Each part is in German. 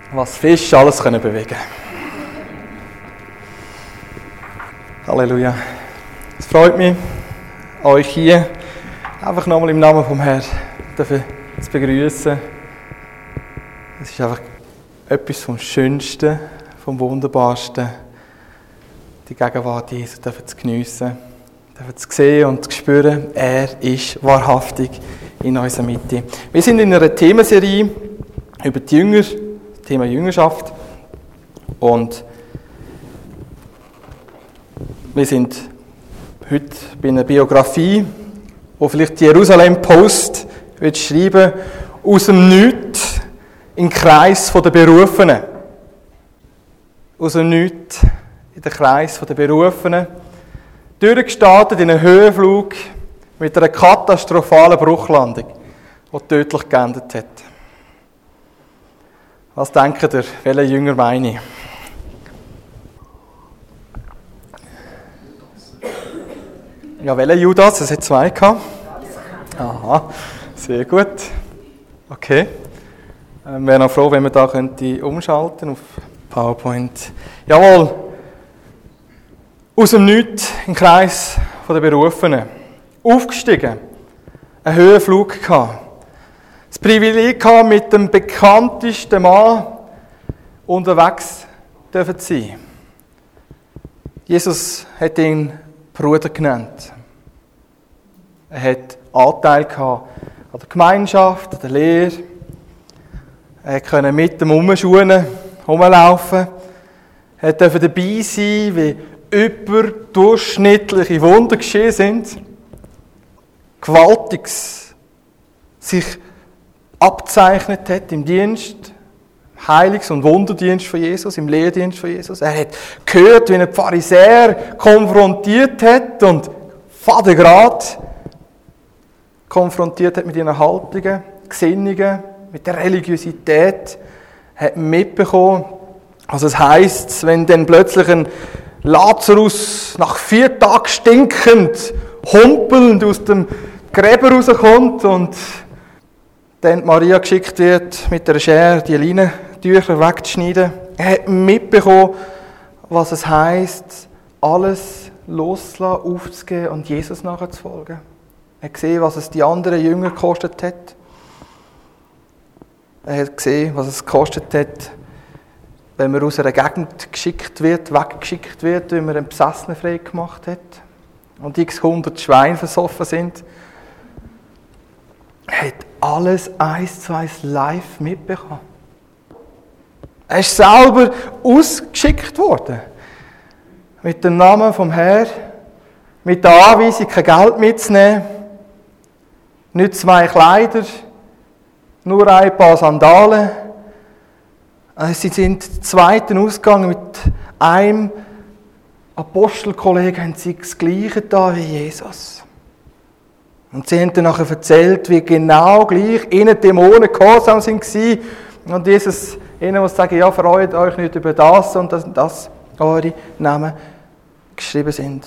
was Fische alles können bewegen. Halleluja. Es freut mich, euch hier einfach nochmal im Namen vom Herrn zu begrüßen. Es ist einfach etwas vom Schönsten, vom Wunderbarsten, die Gegenwart Jesu zu geniessen, zu sehen und zu spüren, er ist wahrhaftig in unserer Mitte. Wir sind in einer Themenserie über die Jünger, das Thema Jüngerschaft. Und wir sind heute bei einer Biografie, wo vielleicht die Jerusalem Post wird schreiben, aus dem Nichts in den Kreis der Berufenen. Aus dem Nichts in den Kreis der Berufenen. Durchgestartet in einen Höhenflug mit einer katastrophalen Bruchlandung, die tödlich geendet hat. Was denkt ihr, welcher Jünger meine ich? Ja, welcher Judas? Es hat zwei gehabt. Aha, sehr gut. Okay. Wäre noch froh, wenn wir da umschalten auf PowerPoint. Jawohl. Aus dem Nichts in den Kreis der Berufenen. Aufgestiegen. Einen Höhenflug gehabt. Das Privileg gehabt, mit dem bekanntesten Mann unterwegs zu sein. Jesus hat ihn Bruder genannt. Er hat Anteil gehabt an der Gemeinschaft, an der Lehre. Er konnte mit dem rumlaufen. Er durfte dabei sein, wie überdurchschnittliche Wunder geschehen sind. Gewaltiges sich abzeichnet hat im Dienst, Heiligs- und Wunderdienst von Jesus, im Lehrdienst von Jesus. Er hat gehört, wie er die Pharisäer konfrontiert hat und fadengrad konfrontiert hat mit ihren Haltungen, Gesinnungen, mit der Religiosität. Er hat mitbekommen, was es heisst, wenn dann plötzlich ein Lazarus nach 4 Tagen stinkend, humpelnd aus dem Gräber rauskommt und dann Maria geschickt wird, mit der Schere die Leinentücher wegzuschneiden. Er hat mitbekommen, was es heisst, alles loszulassen, aufzugeben und Jesus nachzufolgen. Er hat gesehen, was es die anderen Jünger gekostet hat. Er hat gesehen, was es gekostet hat, wenn man aus einer Gegend geschickt wird, weggeschickt wird, weil man einen Besessenen frei gemacht hat und x 100 Schweine versoffen sind. Er hat alles 1:1 live mitbekommen. Er ist selber ausgeschickt worden. Mit dem Namen vom Herrn, mit der Anweisung, kein Geld mitzunehmen, nicht 2 Kleider, nur ein paar Sandalen. Sie sind zweiten ausgegangen mit einem Apostelkollegen, haben sie das Gleiche da wie Jesus. Und sie haben dann nachher erzählt, wie genau gleich ihnen Dämonen gehorsam waren. Und Jesus ihnen muss sagen, ja, freut euch nicht über das und das eure Namen geschrieben sind.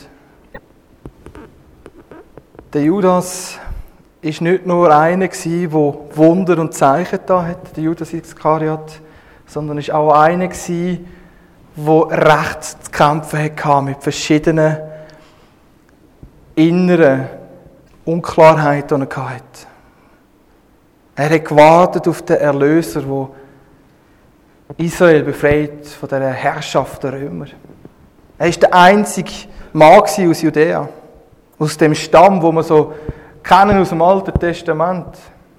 Der Judas war nicht nur einer, der Wunder und Zeichen da hat, der Judas Iskariot, sondern ist auch einer, der recht zu kämpfen hatte mit verschiedenen inneren Unklarheiten, die er hatte. Er hat gewartet auf den Erlöser, der Israel befreit von der Herrschaft der Römer. Er war der einzige Mann aus Judäa, aus dem Stamm, wo wir so kennen aus dem Alten Testament,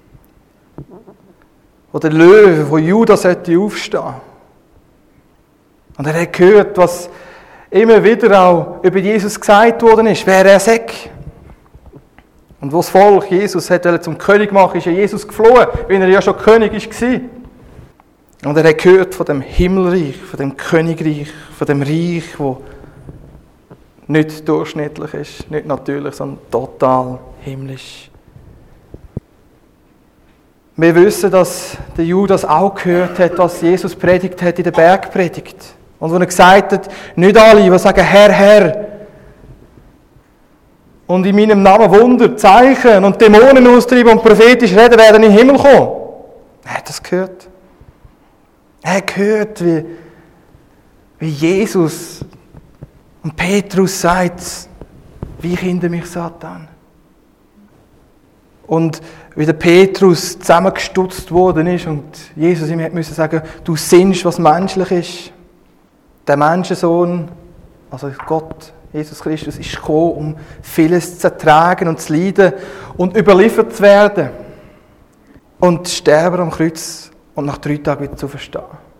wo der Löwe von Juda sollte aufstehen. Und er hat gehört, was immer wieder auch über Jesus gesagt worden ist, wer er sei. Und wo das Volk Jesus zum König machen, ist ja Jesus geflohen, weil er ja schon König war. Und er hat gehört von dem Himmelreich, von dem Königreich, von dem Reich, das nicht durchschnittlich ist, nicht natürlich, sondern total himmlisch. Wir wissen, dass der Judas auch gehört hat, was Jesus predigt hat in der Bergpredigt. Und wo er gesagt hat, nicht alle, die sagen, Herr, Herr, und in meinem Namen Wunder, Zeichen und Dämonen austreiben und prophetisch reden, werden in den Himmel kommen. Er hat das gehört. Er hat gehört, wie Jesus und Petrus sagt, wie hindert mich Satan? Und wie der Petrus zusammengestutzt worden ist und Jesus ihm musste sagen, du sinnst, was menschlich ist. Der Menschensohn, also Gott, Jesus Christus, ist gekommen, um vieles zu ertragen und zu leiden und überliefert zu werden. Und sterben am Kreuz und nach 3 Tagen wieder zu verstehen.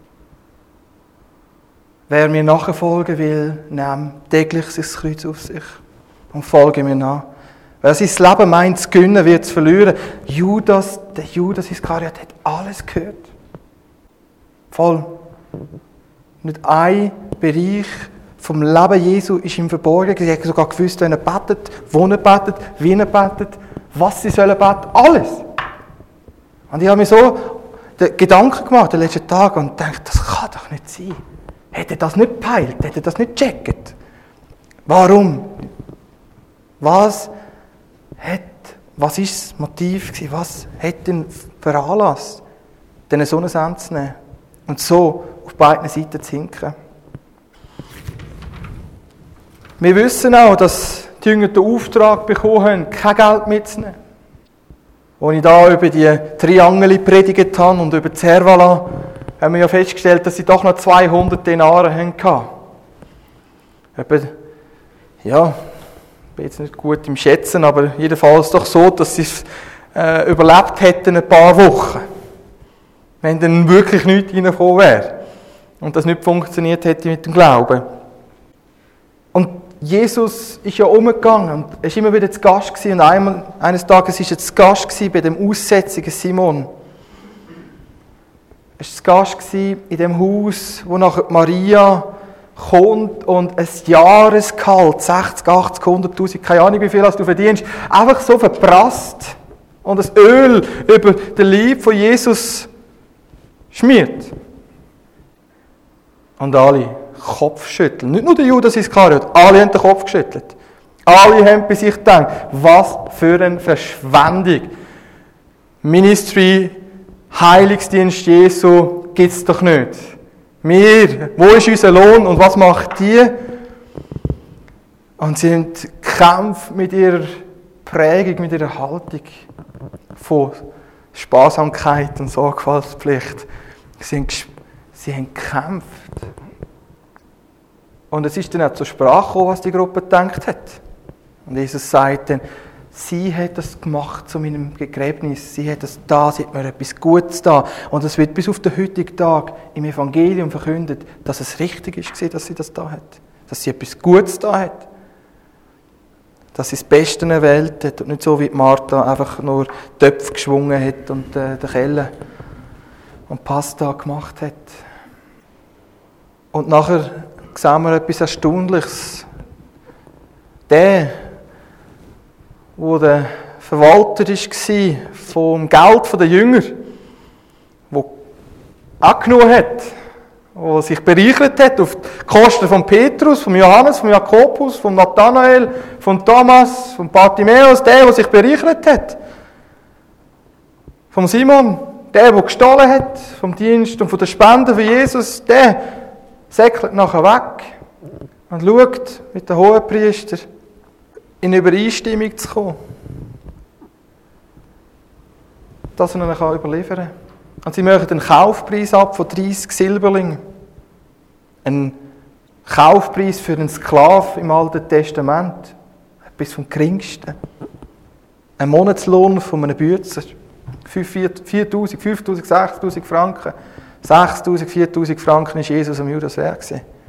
Wer mir nachfolgen will, nimmt täglich sein Kreuz auf sich und folge mir nach. Wer sein Leben meint zu gewinnen, wird es verlieren. Der Judas Iskariot hat alles gehört. Voll. Nicht ein Bereich vom Leben Jesu ist ihm verborgen. Er hat sogar gewusst, wenn er betet, wo er betet, wie er betet, was sie sollen beten. Alles. Und ich habe mir so den Gedanken gemacht, den letzten Tag, und gedacht, das kann doch nicht sein. Hätte er das nicht gepeilt? Hätte er das nicht gecheckt? Warum? Was ist das Motiv gewesen? Was hat ihn veranlasst, diesen so einen Sinn zu nehmen und so auf beiden Seiten zu hinken? Wir wissen auch, dass die Jünger den Auftrag bekommen haben, kein Geld mitzunehmen. Als ich da über die Triangeli predigt habe und über Zervala, haben wir ja festgestellt, dass sie doch noch 200 Denare hatten. Ja, ich bin jetzt nicht gut im Schätzen, aber jedenfalls doch so, dass sie es überlebt hätten ein paar Wochen. Wenn dann wirklich nichts reingekommen wäre. Und das nicht funktioniert hätte mit dem Glauben. Und Jesus ist ja umgegangen und er war immer wieder zu Gast gewesen. Und eines Tages war er zu Gast gewesen bei dem aussätzigen Simon. Er war zu Gast gewesen in dem Haus, wo nachher Maria kommt und ein Jahresgehalt, 60, 80, 100'000, keine Ahnung wie viel du verdienst, einfach so verprasst und das Öl über den Leib von Jesus schmiert. Und alle Kopfschütteln. Nicht nur der Judas Iskariot, alle haben den Kopf geschüttelt. Alle haben bei sich gedacht, was für eine Verschwendung. Ministry, Heilungsdienst Jesu gibt es doch nicht. Wir, wo ist unser Lohn und was macht die? Und sie haben gekämpft mit ihrer Prägung, mit ihrer Haltung von Sparsamkeit und Sorgfaltspflicht. Sie haben gekämpft. Und es ist dann auch zur Sprache gekommen, was die Gruppe gedacht hat. Und Jesus sagt dann, sie hat das gemacht zu meinem Begräbnis, sie hat das da, sie hat mir etwas Gutes da. Und es wird bis auf den heutigen Tag im Evangelium verkündet, dass es richtig ist, dass sie das da hat. Dass sie etwas Gutes da hat. Dass sie das Beste erwählt hat und nicht so wie Martha einfach nur Töpfe geschwungen hat und den Keller und Pasta gemacht hat. Und nachher sehen wir etwas Erstaunliches. Der der Verwalter war vom Geld der Jünger, der angenommen hat, der sich bereichert hat auf die Kosten von Petrus, von Johannes, von Jakobus, von Nathanael, von Thomas, von Bartimäus, der sich bereichert hat. Von Simon, der gestohlen hat, vom Dienst und von den Spenden für Jesus, der säckelt nachher weg und schaut mit den Hohenpriester in Übereinstimmung zu kommen. Dass er ihn überliefern kann. Und sie machen einen Kaufpreis ab von 30 Silberlingen. Ein Kaufpreis für einen Sklaven im Alten Testament. Etwas vom Geringsten. Ein Monatslohn von einem Bützer. 4'000, 5'000, 6'000 Franken. 6'000, 4'000 Franken war Jesus am Judas wert.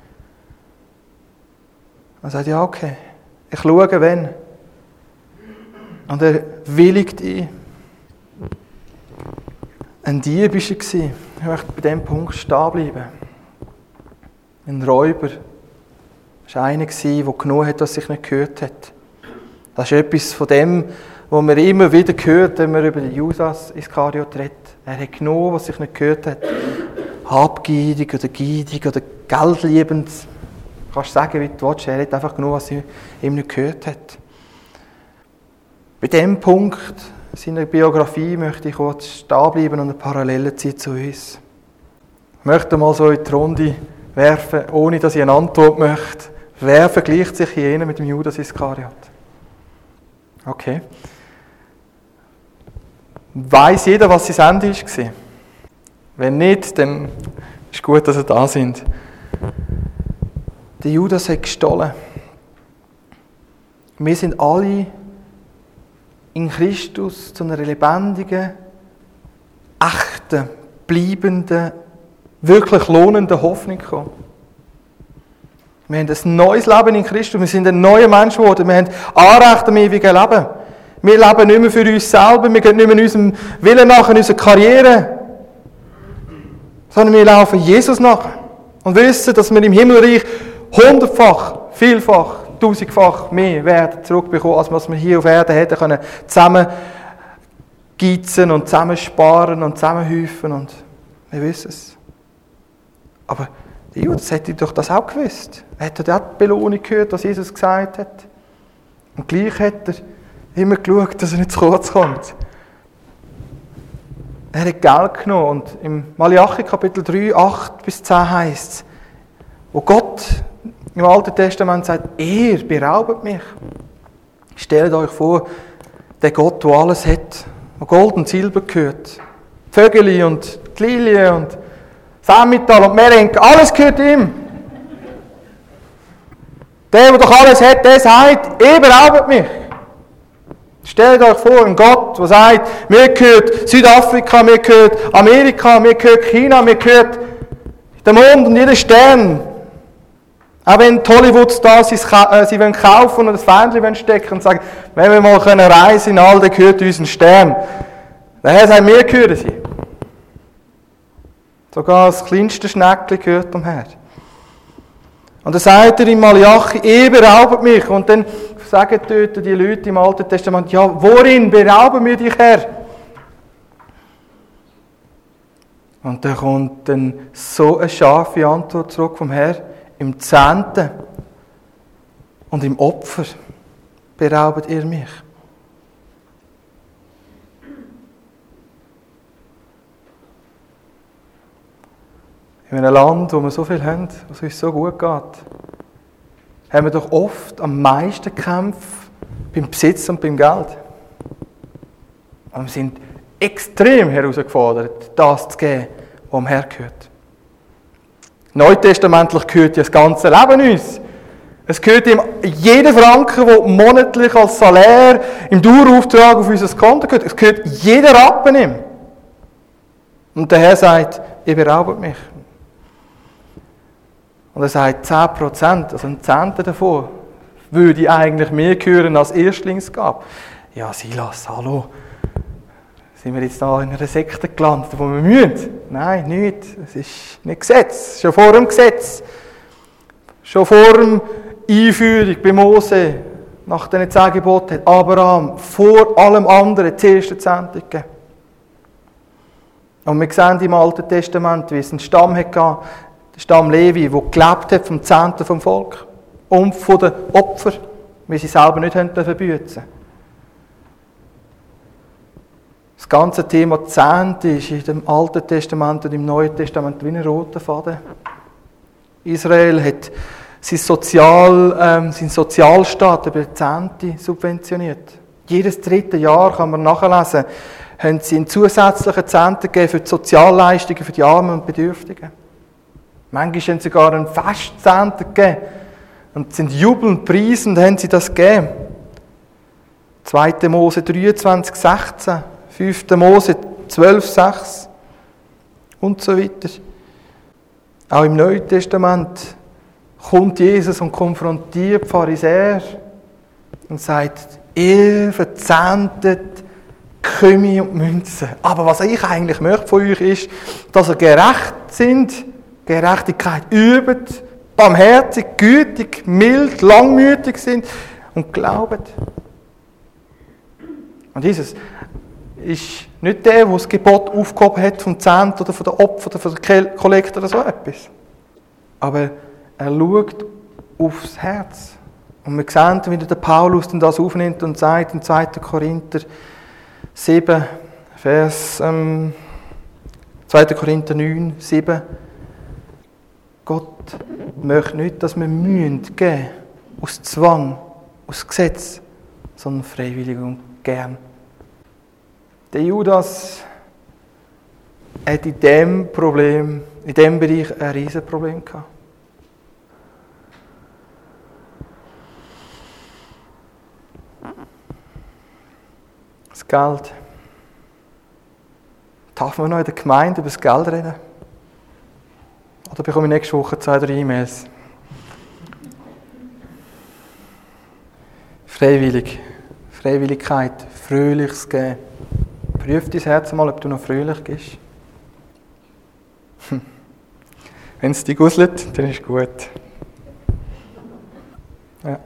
Er sagt, ja okay. Ich schaue, wenn. Und er willigt ein. Ein Dieb war er. Ich möchte bei diesem Punkt stehen bleiben. Ein Räuber. Das war einer, der genommen hat, was sich nicht gehört hat. Das ist etwas von dem, was man immer wieder hört, wenn man über den Judas Iskariot redet. Er hat genommen, was sich nicht gehört hat. Habgierig oder gierig oder geldliebend. Du kannst sagen, wie du willst, er hat einfach genommen, was ihm nicht gehört hat. Bei diesem Punkt seiner Biografie möchte ich kurz stehen bleiben und eine Parallele ziehen zu uns. Ich möchte mal so in die Runde werfen, ohne dass ich eine Antwort möchte. Wer vergleicht sich jene mit dem Judas Iskariot? Okay. Weiss jeder, was sein Ende war? Wenn nicht, dann ist gut, dass ihr da sind. Der Judas hat gestohlen. Wir sind alle in Christus zu einer lebendigen, echten, bleibenden, wirklich lohnenden Hoffnung gekommen. Wir haben ein neues Leben in Christus, wir sind ein neuer Mensch geworden, wir haben Anrecht am ewigen Leben. Wir leben nicht mehr für uns selber, wir gehen nicht mehr unserem Willen nach, in unserer Karriere, sondern wir laufen Jesus nach und wissen, dass wir im Himmelreich 100-fach, vielfach, 1000-fach mehr werden zurückbekommen, als was wir hier auf Erden hätten können, zusammengeizen und zusammensparen und zusammenhäufen, und wir wissen es. Aber der Judas hätte doch das auch gewusst. Er hätte auch die Belohnung gehört, was Jesus gesagt hat. Und gleich hat er immer geschaut, dass er nicht zu kurz kommt. Er hat Geld genommen, und im Malachi Kapitel 3, 8-10 heisst es, wo Gott im Alten Testament sagt, ihr beraubt mich. Stellt euch vor, der Gott, der alles hat, der Gold und Silber gehört, die Vögel und die Lilien und das Emmental und Merenke, alles gehört ihm. Der doch alles hat, der sagt, ihr beraubt mich. Stellt euch vor, ein Gott, der sagt, mir gehört Südafrika, mir gehört Amerika, mir gehört China, mir gehört der Mond und jeder Stern. Auch wenn die Hollywood-Stars sie wollen kaufen und das Fähnchen stecken und sagen, wenn wir mal reisen in all, dann gehört uns ein Stern. Der Herr sagt, mir gehören sie. Sogar das kleinste Schneckchen gehört dem Herrn. Und dann sagt er in Malachi, ihr beraubt mich. Und dann sagen dort die Leute im Alten Testament, ja, worin berauben wir dich, Herr? Und dann kommt dann so eine scharfe Antwort zurück vom Herrn, im Zehnten und im Opfer beraubt ihr mich. In einem Land, wo wir so viel haben, was uns so gut geht, haben wir doch oft am meisten Kämpfe beim Besitz und beim Geld. Und wir sind extrem herausgefordert, das zu geben, was dem Herrn gehört. Neutestamentlich gehört ja das ganze Leben uns. Es gehört ihm jeder Franken, der monatlich als Salär im Dauerauftrag auf unser Konto gehört. Es gehört jeder Rappen ihm. Und der Herr sagt, ihr beraubt mich. Und er sagt, 10%, also ein Zehntel davon, würde eigentlich mehr gehören als Erstlingsgabe. Ja, Silas, hallo. Sind wir jetzt da in einer Sekte gelandet, wo wir müssen? Nein, nicht. Es ist nicht Gesetz. Schon vor dem Gesetz. Schon vor der Einführung bei Mose, nach den 10 Geboten, hat Abraham vor allem anderen die erste Zehnte gegeben. Und wir sehen im Alten Testament, wie es einen Stamm hatte, der Stamm Levi, der gelebt hat vom Zehnten vom Volk und von den Opfern, weil sie selber nicht büßen. Das ganze Thema Zehnte ist in dem Alten Testament und im Neuen Testament wie ein roter Faden. Israel hat seinen Sozialstaat über die Zehnte subventioniert. Jedes 3. Jahr, kann man nachlesen, haben sie einen zusätzlichen Zehnten gegeben für die Sozialleistungen für die Armen und Bedürftigen. Manchmal haben sie sogar einen Festzehnten gegeben und sind jubelnd preisend, haben sie das gegeben. 2. Mose 23, 16, 5. Mose 12, 6 und so weiter. Auch im Neuen Testament kommt Jesus und konfrontiert die Pharisäer und sagt, ihr verzehntet Kümmel und Münzen. Aber was ich eigentlich möchte von euch ist, dass ihr gerecht sind, Gerechtigkeit üben, barmherzig, gütig, mild, langmütig sind und glauben. Und Jesus ist nicht der das Gebot aufgehoben hat vom Zehnten oder von der Opfer oder von der Kollekte oder so etwas. Aber er schaut aufs Herz. Und wir sehen, wie der Paulus das aufnimmt und sagt in 2. Korinther 7, Vers 2. Korinther 9, 7, Gott möchte nicht, dass wir Mühe geben, aus Zwang, aus Gesetz, sondern freiwillig und gern. Der Judas hat in diesem Bereich ein riesiges Problem gehabt. Das Geld. Darf man noch in der Gemeinde über das Geld reden? Oder bekomme ich nächste Woche 2, 3 E-Mails? Freiwilligkeit, fröhliches Geben. Prüf dein Herz mal, ob du noch fröhlich bist. Wenn es dich guselt, dann ist gut. Ja.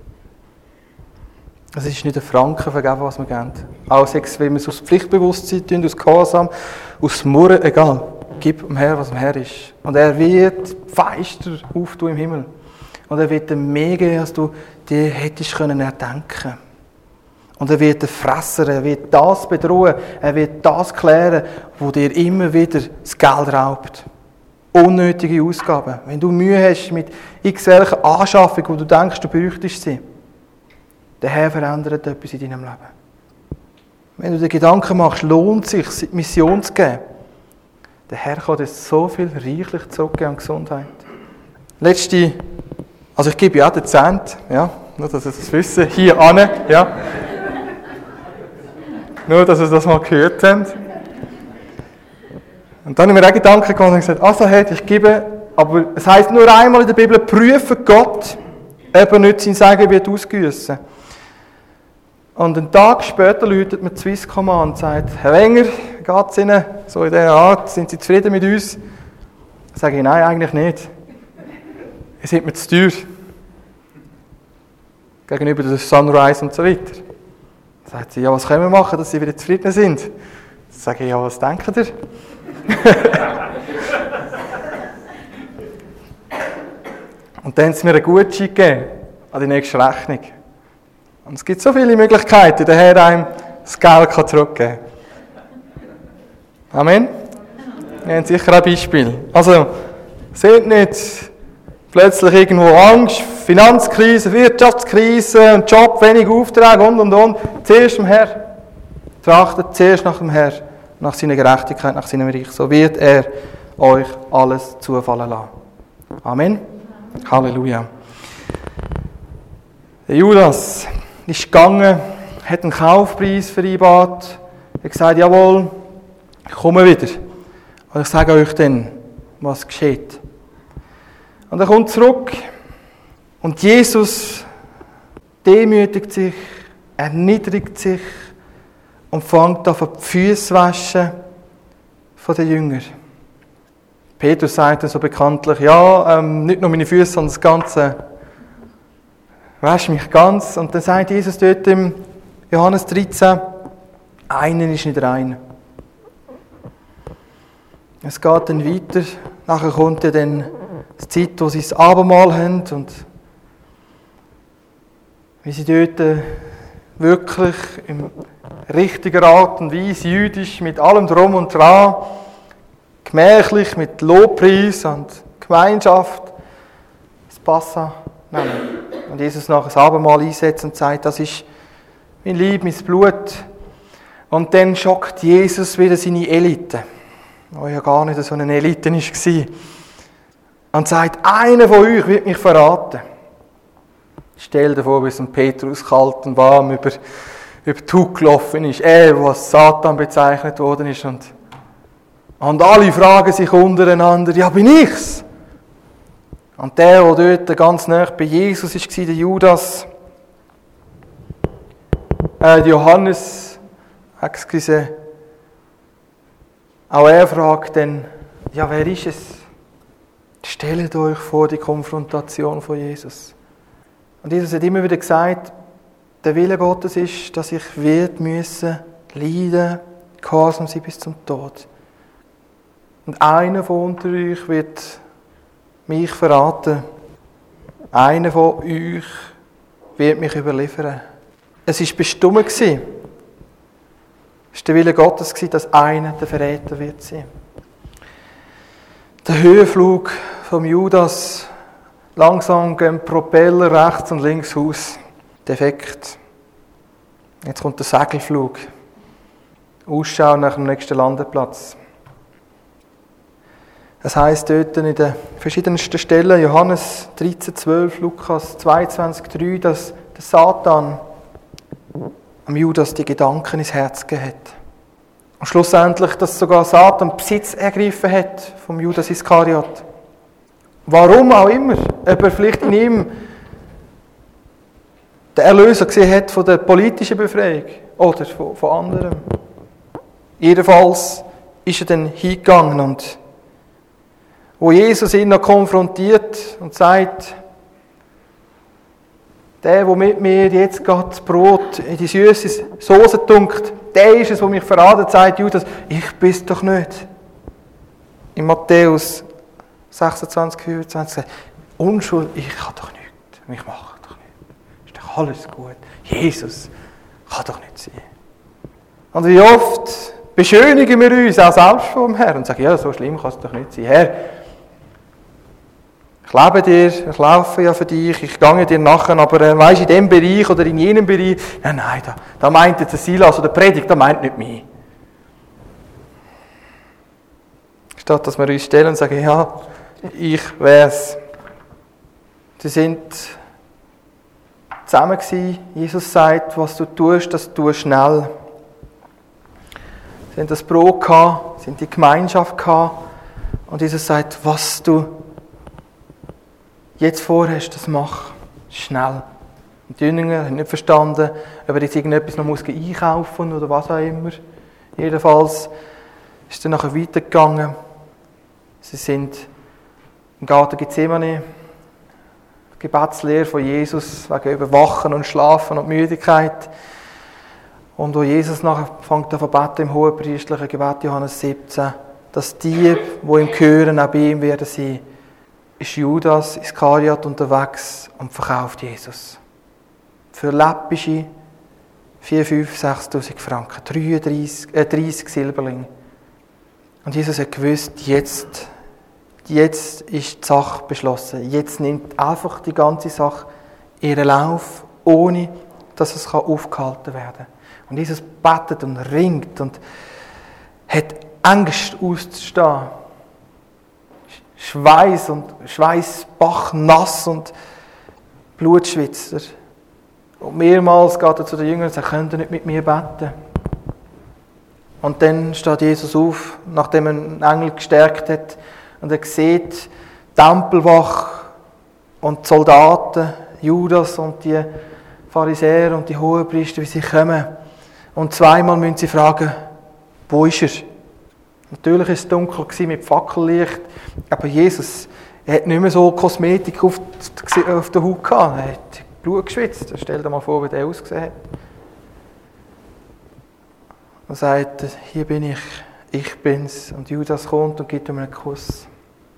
Es ist nicht ein Franken vergeben, was wir geben. Auch sechs, wenn wir es aus Pflichtbewusstsein tun, aus Gehorsam, aus Murren, egal. Gib dem Herrn, was dem Herr ist. Und er wird Feister auftun im Himmel. Und er wird dir mehr geben, als du dir hättest können erdenken. Und er wird dir fressen, er wird das bedrohen, er wird das klären, wo dir immer wieder das Geld raubt. Unnötige Ausgaben. Wenn du Mühe hast mit irgendwelchen Anschaffungen, wo du denkst, du bräuchtest sie, der Herr verändert etwas in deinem Leben. Wenn du dir Gedanken machst, lohnt es sich, Mission zu geben, der Herr kann dir so viel reichlich zurückgeben an Gesundheit. Also ich gebe ja auch den Zehnt, ja, nur dass ihr das wissen, hier an, ja. Nur, dass ihr das mal gehört habt. Und dann habe ich mir auch Gedanken gemacht und gesagt, also ich gebe, aber es heisst nur einmal in der Bibel, prüfe Gott, ob er nicht sein Segen wird ausgießen. Und einen Tag später läutet mir die Swisscom an und sagt, Herr Wenger, geht es Ihnen so in dieser Art, sind Sie zufrieden mit uns? Dann sage ich, nein, eigentlich nicht. Es sind mir zu teuer. Gegenüber der Sunrise und so weiter. Dann sagt sie, ja, was können wir machen, dass Sie wieder zufrieden sind? Dann sage ich, ja, was denken Sie? Und dann haben sie mir einen Gutschein gegeben an die nächste Rechnung. Und es gibt so viele Möglichkeiten, der Herr einem das Geld zurückgeben kann. Amen. Wir haben sicher ein Beispiel. Also, seht nicht plötzlich irgendwo Angst, Finanzkrise, Wirtschaftskrise, ein Job, wenig Aufträge und. Zuerst dem Herr. Trachtet zuerst nach dem Herr, nach seiner Gerechtigkeit, nach seinem Reich. So wird er euch alles zufallen lassen. Amen. Halleluja. Der Judas ist gegangen, hat einen Kaufpreis vereinbart, hat gesagt, jawohl, ich komme wieder. Und ich sage euch dann, was geschieht. Und er kommt zurück und Jesus demütigt sich, erniedrigt sich und fängt an, die Füße zu waschen von den Jüngern. Petrus sagt dann so bekanntlich, ja, nicht nur meine Füße, sondern das Ganze. Wasch mich ganz. Und dann sagt Jesus dort im Johannes 13, einen ist nicht rein. Es geht dann weiter. Nachher kommt dann die Zeit, wo sie das Abendmahl haben und wie sie dort wirklich in richtiger Art und Weise, jüdisch, mit allem Drum und Dran, gemächlich, mit Lobpreis und Gemeinschaft, das Passa nehmen. Und Jesus nachher das Abendmahl einsetzt und sagt, das ist mein Leib, mein Blut. Und dann schockt Jesus wieder seine Elite, die ja gar nicht so eine Elite war. Und sagt, einer von euch wird mich verraten. Stell dir vor, wie es Petrus kalt und warm über die Haut gelaufen ist. Er, was Satan bezeichnet worden ist. Und alle fragen sich untereinander, ja, bin ich's? Und der dort ganz nah bei Jesus war, der Judas, Johannes, auch er fragt dann, ja, wer ist es? Stellt euch vor die Konfrontation von Jesus. Und Jesus hat immer wieder gesagt, der Wille Gottes ist, dass ich leiden, gehorsam sein bis zum Tod. Und einer von unter euch wird mich verraten. Einer von euch wird mich überliefern. Es war bestimmt. Es war der Wille Gottes, dass einer der Verräter wird sein. Der Höhenflug vom Judas langsam gehen Propeller rechts und links aus. Defekt. Jetzt kommt der Segelflug. Ausschau nach dem nächsten Landeplatz. Das heisst dort in den verschiedensten Stellen, Johannes 13,12, Lukas 22,3, dass der Satan am Judas die Gedanken ins Herz gegeben hat. Und schlussendlich, dass sogar Satan Besitz ergriffen hat vom Judas Iskariot. Warum auch immer, ob er vielleicht in ihm den Erlöser gesehen hat von der politischen Befreiung oder von anderem. Jedenfalls ist er dann hingegangen und wo Jesus ihn noch konfrontiert und sagt, der mit mir jetzt gerade das Brot in die süße Soße tunkt, der ist es, der mich verraten, sagt Judas, ich bin's doch nicht. In Matthäus 26, 25 sagt, Unschuld, ich kann doch nichts, ich mache doch nichts. Ist doch alles gut. Jesus kann doch nicht sein. Und wie oft beschönigen wir uns auch selbst vom Herrn und sagen, ja, so schlimm kann es doch nicht sein. Herr, ich lebe dir, ich laufe ja für dich, ich gehe dir nachher, aber weisst, in diesem Bereich oder in jenem Bereich, nein, da meint jetzt der Silas oder der Predigt, da meint nicht mich. Statt dass wir uns stellen und sagen, ja, ich wär's. Sie sind zusammen gewesen. Jesus sagt, was du tust, das tust schnell. Sie haben das Brot gehabt, sie haben die Gemeinschaft gehabt. Und Jesus sagt, was du jetzt vorhast, das mach schnell. Und die Jünger haben nicht verstanden, ob er jetzt irgendetwas noch einkaufen muss oder was auch immer. Jedenfalls ist er nachher weitergegangen. Sie sind im Garten Gethsemane, Gebetslehre von Jesus wegen Überwachen und Schlafen und Müdigkeit. Und wo Jesus nachher fängt an zu beten im hohenpriestlichen Gebet, Johannes 17, dass die ihm gehören, auch bei ihm werden sein, ist Judas Iskariot unterwegs und verkauft Jesus. Für läppische 4.000, 5.000, 6.000 Franken, 30 Silberlinge. Und Jesus hat gewusst, jetzt ist die Sache beschlossen. Jetzt nimmt einfach die ganze Sache ihren Lauf, ohne dass es aufgehalten werden kann. Und Jesus betet und ringt und hat Angst auszustehen. Schweißbach nass und Blutschwitzer. Und mehrmals geht er zu den Jüngern und sagt, könnt ihr nicht mit mir beten? Und dann steht Jesus auf, nachdem er einen Engel gestärkt hat, und er sieht die Tempelwache und die Soldaten, Judas und die Pharisäer und die Hohenpriester, wie sie kommen. Und zweimal müssen sie fragen, wo ist er? Natürlich war es dunkel mit Fackellicht, aber Jesus hat nicht mehr so Kosmetik auf der Haut gehabt. Er hat Blut geschwitzt. Stell dir mal vor, wie der ausgesehen hat. Er sagt, hier bin ich bin's. Und Judas kommt und gibt ihm einen Kuss.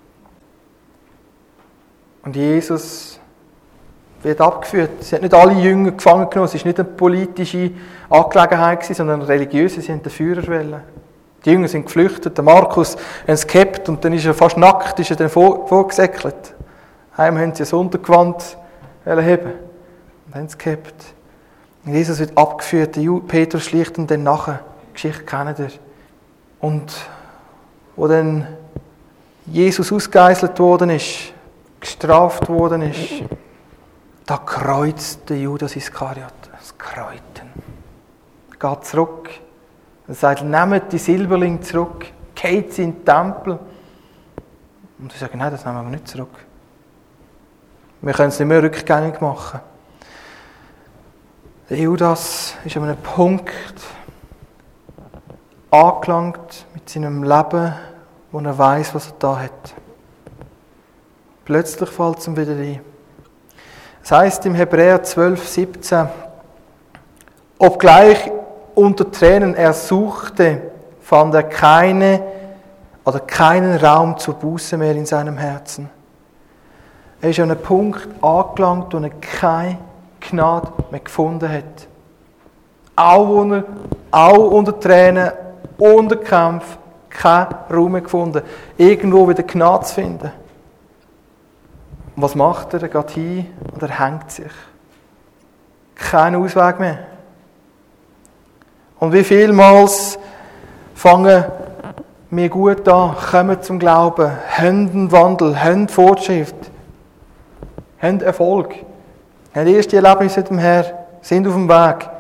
Und Jesus wird abgeführt. Sie hat nicht alle Jünger gefangen genommen. Es war nicht eine politische Angelegenheit, sondern eine religiöse. Sie haben den Führer wählen. Die Jünger sind geflüchtet. Der Markus hat es gehabt und dann ist er fast nackt, ist er dann vorgesäckelt. Einmal haben sie ein Untergewand heben und haben es gehabt. Und Jesus wird abgeführt. Der Petrus schleicht ihm dann nachher. Die Geschichte kennt ihr. Und wo dann Jesus ausgegeisselt worden ist, gestraft worden ist, da kreuzt der Judas Iskariot das Kreuten. Er geht zurück. Er sagt, nehmt die Silberlinge zurück, geht sie in den Tempel. Und sie sagen, nein, das nehmen wir nicht zurück. Wir können es nicht mehr rückgängig machen. Der Judas ist an einem Punkt angelangt mit seinem Leben, wo er weiss, was er da hat. Plötzlich fällt es ihm wieder ein. Es heisst im Hebräer 12,17, obgleich unter Tränen er suchte, fand er keinen Raum zur Buße mehr in seinem Herzen. Er ist an einem Punkt angelangt, wo er keine Gnade mehr gefunden hat. Auch unter Tränen, unter Kampf, keinen Raum mehr gefunden, irgendwo wieder Gnade zu finden. Und was macht er? Er geht hin und er hängt sich. Kein Ausweg mehr. Und wie vielmals fangen wir gut an, kommen zum Glauben, haben einen Wandel, haben Fortschritt, haben Erfolg, haben erste Erlebnisse mit dem Herrn, sind auf dem Weg.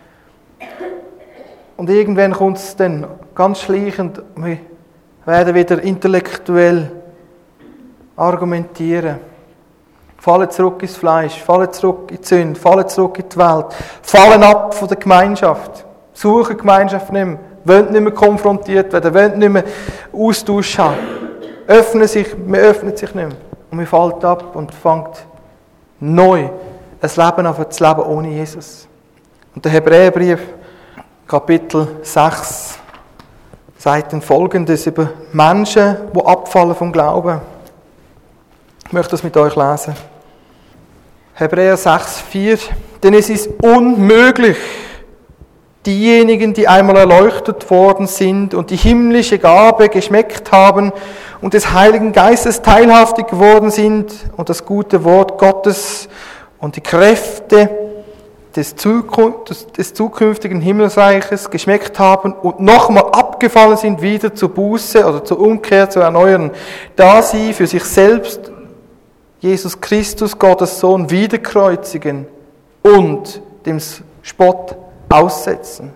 Und irgendwann kommt es dann ganz schleichend, wir werden wieder intellektuell argumentieren, fallen zurück ins Fleisch, fallen zurück in die Sünde, fallen zurück in die Welt, fallen ab von der Gemeinschaft, suchen Gemeinschaft nicht mehr, wollen nicht mehr konfrontiert werden, wollen nicht mehr Austausch haben, man öffnet sich nicht mehr und man fällt ab und fängt neu ein Leben an zu leben ohne Jesus. Und der Hebräerbrief, Kapitel 6, sagt dann Folgendes über Menschen, die abfallen vom Glauben. Ich möchte das mit euch lesen. Hebräer 6,4. Denn es ist unmöglich, diejenigen, die einmal erleuchtet worden sind und die himmlische Gabe geschmeckt haben und des Heiligen Geistes teilhaftig geworden sind und das gute Wort Gottes und die Kräfte des zukünftigen Himmelsreiches geschmeckt haben und nochmal abgefallen sind, wieder zur Buße oder zur Umkehr zu erneuern, da sie für sich selbst Jesus Christus, Gottes Sohn, wiederkreuzigen und dem Spott aussetzen.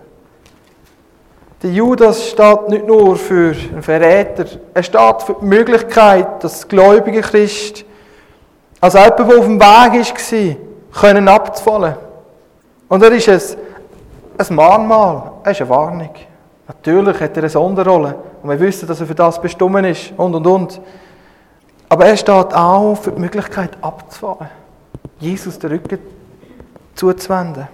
Der Judas steht nicht nur für einen Verräter, er steht für die Möglichkeit, dass gläubige Christen, also jemand, der auf dem Weg war, können abzufallen. Und er ist ein Mahnmal, er ist eine Warnung. Natürlich hat er eine Sonderrolle und wir wissen, dass er für das bestimmt ist und. Aber er steht auch für die Möglichkeit abzufallen. Jesus den Rücken zuzuwenden.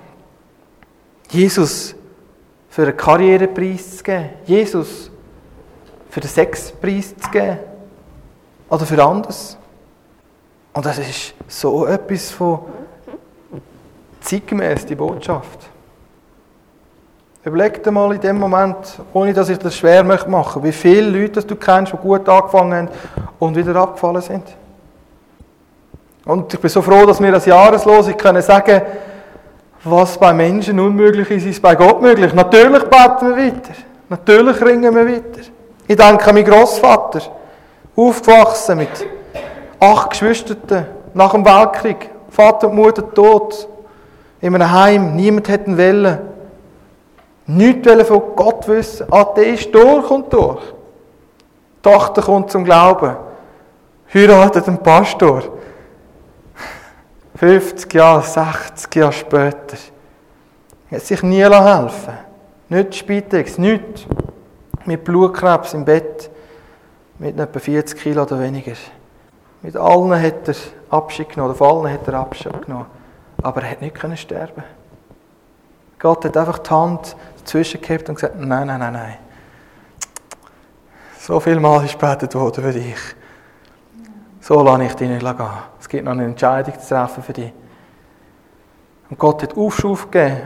Jesus für einen Karrierepreis zu geben. Jesus für den Sexpreis zu geben. Oder für anderes. Und das ist so etwas von zeitgemäß, die Botschaft. Überleg dir mal in dem Moment, ohne dass ich das schwer machen möchte, wie viele Leute du kennst, die gut angefangen haben und wieder abgefallen sind. Und ich bin so froh, dass wir als Jahreslosung können sagen, was bei Menschen unmöglich ist, ist bei Gott möglich. Natürlich beten wir weiter. Natürlich ringen wir weiter. Ich denke an meinen Grossvater, aufgewachsen mit 8 Geschwistern nach dem Weltkrieg, Vater und Mutter tot, in einem Heim, niemand hätte ihn wollen. Nichts von Gott wissen. Atheist durch und durch. Die Tochter kommt zum Glauben. Heiratet einen Pastor. 50 Jahre, 60 Jahre später. Hat sich nie helfen. Nicht Spitex, nichts. Mit Blutkrebs im Bett. Mit etwa 40 Kilo oder weniger. Mit allen hat er Abschied genommen. Oder von allen hat er Abschied genommen. Aber er hat nicht sterben. Gott hat einfach die Hand dazwischen gehabt und gesagt, nein. So viel Mal ist gebetet worden für dich. So lasse ich dich nicht gehen. Es gibt noch eine Entscheidung zu treffen für dich. Und Gott hat Aufschub gegeben.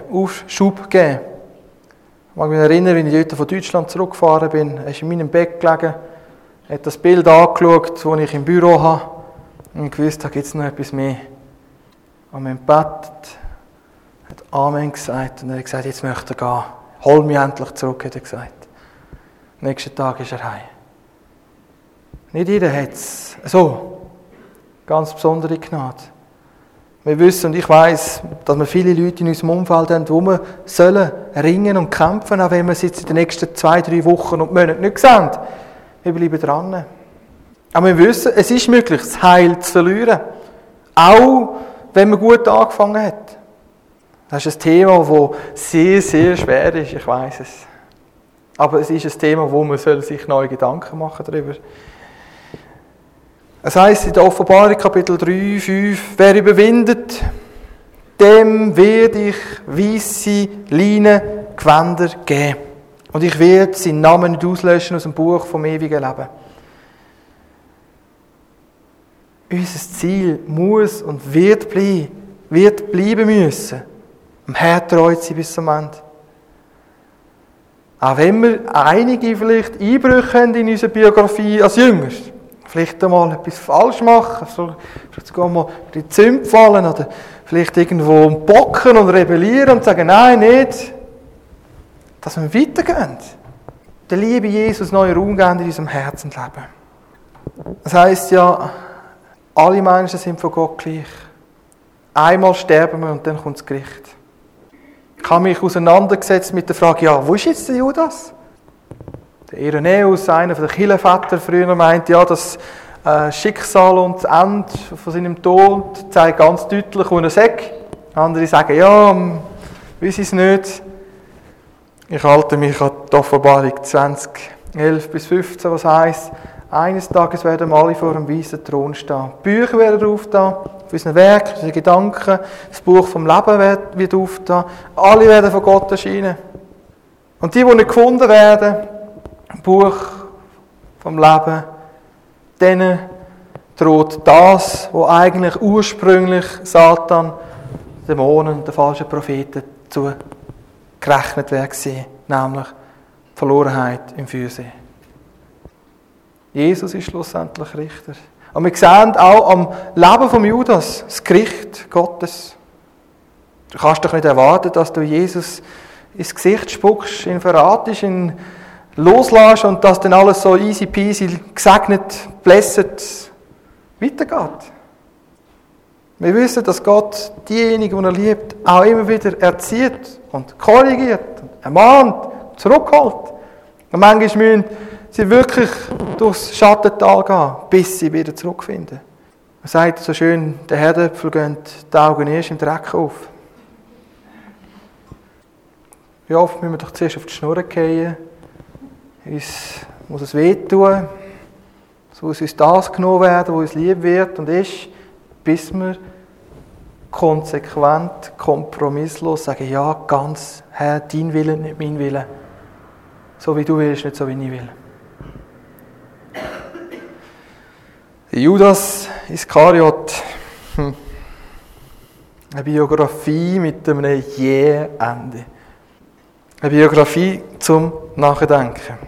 Ich mag mich erinnern, wie ich dort von Deutschland zurückgefahren bin. Er ist in meinem Bett gelegen, hat das Bild angeschaut, das ich im Büro habe. Und ich wusste, da gibt es noch etwas mehr. Und wir haben gebetet, hat Amen gesagt und er hat gesagt, jetzt möchte er gehen. Hol mich endlich zurück, hat er gesagt. Am nächsten Tag ist er heim. Nicht jeder hat es so. Ganz besondere Gnade. Wir wissen und ich weiss, dass wir viele Leute in unserem Umfeld haben, wo wir sollen ringen und kämpfen, auch wenn wir es jetzt in den nächsten 2-3 Wochen und Monaten nicht sehen. Wir bleiben dran. Aber wir wissen, es ist möglich, das Heil zu verlieren. Auch wenn man gut angefangen hat. Das ist ein Thema, das sehr, sehr schwer ist, ich weiss es. Aber es ist ein Thema, wo man sich neue Gedanken machen darüber. Es heisst in der Offenbarung Kapitel 3, 5, wer überwindet, dem werde ich weisse Leinengewänder geben. Und ich werde seinen Namen nicht auslöschen aus dem Buch vom ewigen Leben. Unser Ziel muss und wird bleiben müssen, am Herrn treu zu sein bis zum Ende. Auch wenn wir einige vielleicht Einbrüche haben in unserer Biografie als Jünger. vielleicht einmal etwas falsch machen, vielleicht sogar mal in die Zünde fallen oder vielleicht irgendwo bocken und rebellieren und sagen, nein, nicht. Dass wir weitergehen. Der liebe Jesus neuen Raum geben in unserem Herzenleben. Das heisst ja, alle Menschen sind von Gott gleich. Einmal sterben wir und dann kommt das Gericht. Ich habe mich auseinandergesetzt mit der Frage, ja, wo ist jetzt der Judas? Der Irenäus, einer der Kirchenväter, früher meinte, ja, das Schicksal und das Ende von seinem Tod zeigt ganz deutlich, wo er sagt. Andere sagen, ja, weiß ich es nicht. Ich halte mich an die Offenbarung 20, 11 bis 15, was heisst, eines Tages werden wir alle vor dem weißen Thron stehen. Die Bücher werden auftun, für unsere Werke, unsere Gedanken, das Buch vom Leben wird auftun. Alle werden von Gott erscheinen. Und die nicht gefunden werden, im Buch vom Leben, denen droht das, was eigentlich ursprünglich Satan, Dämonen, den falschen Propheten zugerechnet wäre, nämlich Verlorenheit im Feuersee. Jesus ist schlussendlich Richter. Und wir sehen auch am Leben von Judas das Gericht Gottes. Du kannst doch nicht erwarten, dass du Jesus ins Gesicht spuckst, ihn verratest, ihn loslässt und dass dann alles so easy peasy, gesegnet, blessed weitergeht. Wir wissen, dass Gott diejenigen, die er liebt, auch immer wieder erzieht und korrigiert, und ermahnt, zurückholt. Und manchmal müssen sie wirklich durchs Schattental gehen, bis sie wieder zurückfinden. Man sagt so schön, der Herdöpfel gehen die Augen erst im Dreck auf. Wie oft müssen wir doch zuerst auf die Schnur fallen, uns muss es wehtun, so muss uns das genommen werden, was uns lieb wird und ist, bis wir konsequent, kompromisslos sagen, ja, ganz, Herr, dein Wille, nicht mein Wille. So wie du willst, nicht so wie ich will. Judas Iskariot, eine Biografie mit einem Jäh-Ende. Eine Biografie zum Nachdenken.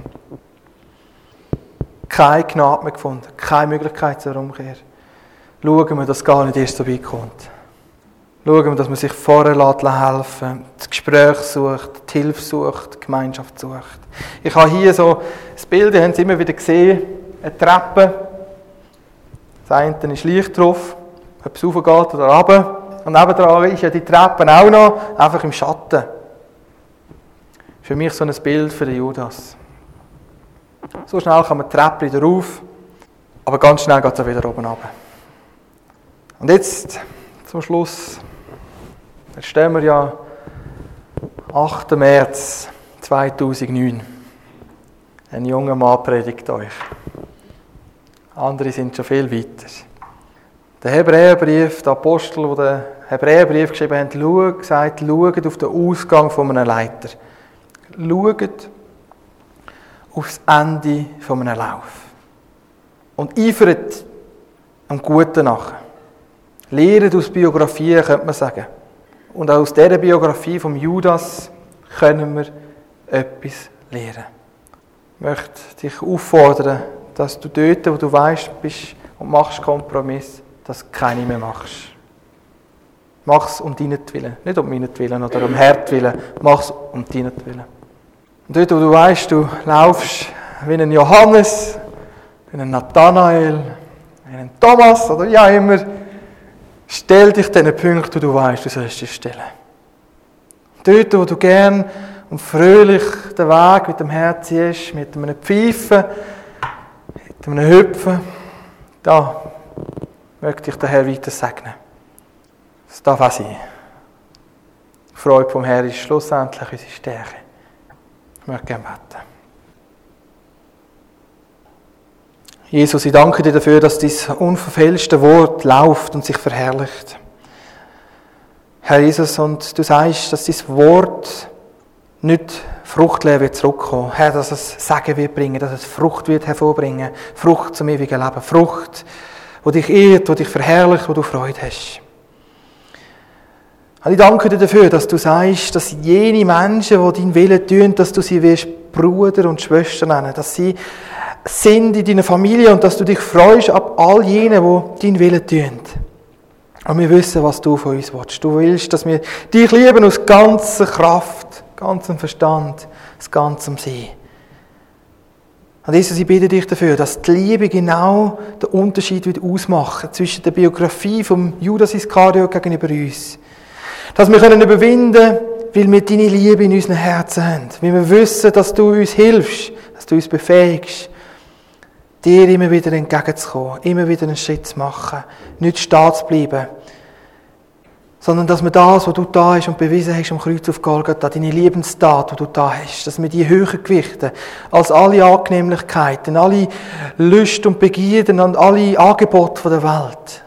Keine Gnade mehr gefunden, keine Möglichkeit zur Umkehr. Schauen wir, dass es gar nicht erst so weit kommt. Schauen wir, dass man sich vorher helfen lässt, das Gespräch sucht, die Hilfe sucht, die Gemeinschaft sucht. Ich habe hier so das Bild, ihr habt es immer wieder gesehen, eine Treppe. Das eine ist Licht drauf, ob es raufgeht oder runter. Und nebendran ist ja die Treppe auch noch, einfach im Schatten. Für mich so ein Bild für den Judas. So schnell kann man die Treppe wieder rauf, aber ganz schnell geht es auch wieder oben runter. Und jetzt, zum Schluss, jetzt stehen wir ja 8. März 2009. Ein junger Mann predigt euch. Andere sind schon viel weiter. Der Hebräerbrief, der Apostel, der den Hebräerbrief geschrieben hat, schaut auf den Ausgang von einem Leiter. Schaut aufs Ende von einem Lauf. Und eifert am Guten nach. Lehret aus Biografien, könnte man sagen. Und auch aus dieser Biografie vom Judas können wir etwas lernen. Ich möchte dich auffordern, dass du dort, wo du weißt, bist und machst Kompromiss, dass du keine mehr machst. Mach es um deinetwillen, nicht um meinetwillen oder um Herrtwillen. Mach es um deinetwillen. Und dort, wo du weißt, du laufst wie ein Johannes, wie ein Nathanael, wie ein Thomas oder ja immer, stell dich diesen Punkt, wo du weißt, du sollst dich stellen. Dort, wo du gern und fröhlich den Weg mit dem Herz ziehst, mit einem Pfeifen, mit einem Hüpfen, da möchte ich den Herr weiter segnen. Das darf auch sein. Die Freude vom Herrn ist schlussendlich unsere Stärke. Ich möchte gerne beten. Jesus, ich danke dir dafür, dass dein unverfälschte Wort läuft und sich verherrlicht. Herr Jesus, und du sagst, dass dein Wort nicht fruchtleer wird zurückkommen. Herr, dass es Segen wird bringen, dass es Frucht wird hervorbringen. Frucht zum ewigen Leben. Frucht, die dich ehrt, die dich verherrlicht, wo du Freude hast. Und ich danke dir dafür, dass du sagst, dass jene Menschen, die deinen Willen tun, dass du sie wirst Bruder und Schwester nennen, dass sie sind in deiner Familie und dass du dich freust ab all jenen, die deinen Willen tun. Und wir wissen, was du von uns willst. Du willst, dass wir dich lieben aus ganzer Kraft, ganzem Verstand, aus ganzem Sein. Und Jesus, ich bitte dich dafür, dass die Liebe genau den Unterschied ausmachen zwischen der Biografie von Judas Iskariot gegenüber uns. Dass wir überwinden können, weil wir deine Liebe in unseren Herzen haben. Weil wir wissen, dass du uns hilfst, dass du uns befähigst, dir immer wieder entgegenzukommen, immer wieder einen Schritt zu machen, nicht stehen zu bleiben, sondern dass wir das, was du da hast und bewiesen hast am Kreuz auf Golgatha, deine Liebenstat, die du da hast, dass wir die höher gewichten als alle Angenehmlichkeiten, alle Lüste und Begierden und alle Angebote der Welt.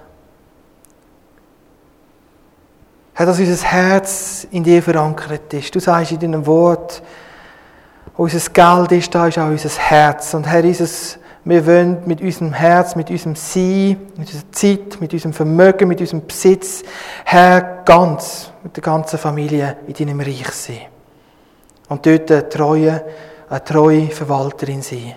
Herr, dass unser Herz in dir verankert ist. Du sagst in deinem Wort, unser Geld ist, da ist auch unser Herz. Und Herr, wir wollen mit unserem Herz, mit unserem Sein, mit unserer Zeit, mit unserem Vermögen, mit unserem Besitz, Herr, ganz, mit der ganzen Familie in deinem Reich sein. Und dort eine treue Verwalterin sein,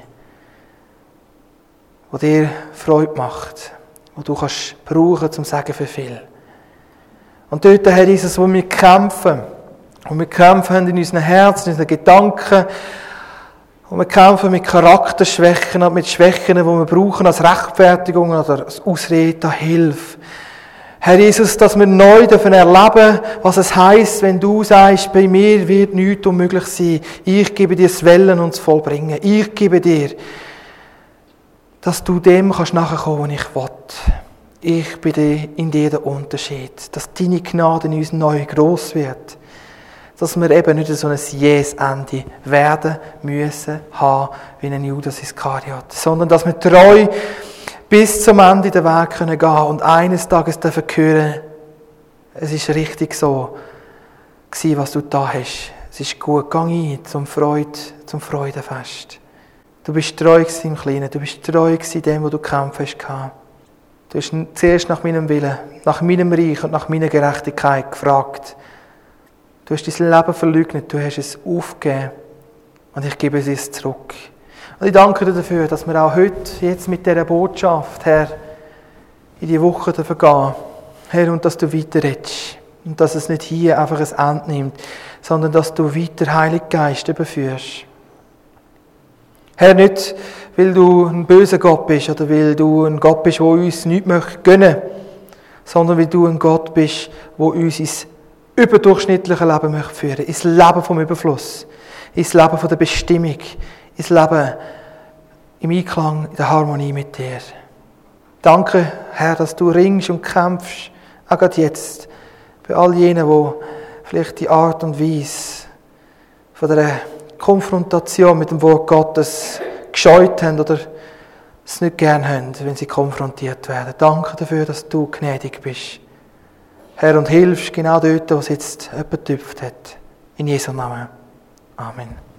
die dir Freude macht, die du kannst brauchen zum Sagen für viel. Und dort, Herr, ist es, wo wir kämpfen. Und wir kämpfen in unseren Herzen, in unseren Gedanken. Und wir kämpfen mit Charakterschwächen und mit Schwächen, die wir brauchen als Rechtfertigung oder als Ausrede, Hilfe. Herr Jesus, dass wir neu erleben dürfen, was es heisst, wenn du sagst, bei mir wird nichts unmöglich sein. Ich gebe dir das Wellen und das Vollbringen. Ich gebe dir, dass du dem nachkommen kannst, was ich will. Ich bin in dir der Unterschied. Dass deine Gnade in uns neu gross wird. Dass wir eben nicht so ein Yes-Ende werden müssen, haben, wie ein Judas Iskariot. Sondern dass wir treu bis zum Ende den Weg gehen können und eines Tages dürfen hören, es ist richtig so gewesen, was du da hast. Es ist gut, geh ein zum Freudenfest. Du bist treu gewesen im Kleinen, du bist treu gewesen dem, wo du gekämpft hast. Du hast zuerst nach meinem Willen, nach meinem Reich und nach meiner Gerechtigkeit gefragt. Du hast dein Leben verleugnet, du hast es aufgegeben und ich gebe es zurück. Und ich danke dir dafür, dass wir auch heute, jetzt mit dieser Botschaft, Herr, in die Woche gehen dürfen. Herr, und dass du weiterredest. Und dass es nicht hier einfach ein Ende nimmt, sondern dass du weiter Heiligen Geist überführst. Herr, nicht, weil du ein böser Gott bist oder weil du ein Gott bist, der uns nichts gönnen möchte, sondern weil du ein Gott bist, der uns ins überdurchschnittliche Leben führen möchte. Ins Leben vom Überfluss. Ins Leben von der Bestimmung. Ins Leben im Einklang, in der Harmonie mit dir. Danke, Herr, dass du ringst und kämpfst, auch gerade jetzt, bei all jenen, die vielleicht die Art und Weise von der Konfrontation mit dem Wort Gottes gescheut haben oder es nicht gern haben, wenn sie konfrontiert werden. Danke dafür, dass du gnädig bist. Herr, und hilfst genau dort, wo es jetzt jemand getüpft hat. In Jesu Namen. Amen.